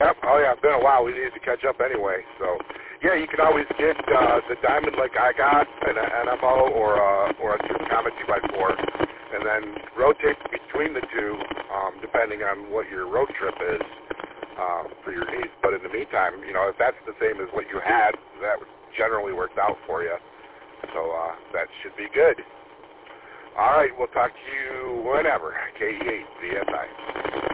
Yep. Oh, yeah. It's been a while. We needed to catch up anyway. So, yeah, you can always get the Diamond like I got, an MO or a Super Comet 2x4, and then rotate between the two depending on what your road trip is for your needs. But in the meantime, if that's the same as what you had, that generally works out for you. So that should be good. All right, we'll talk to you whenever. KE8 CSI.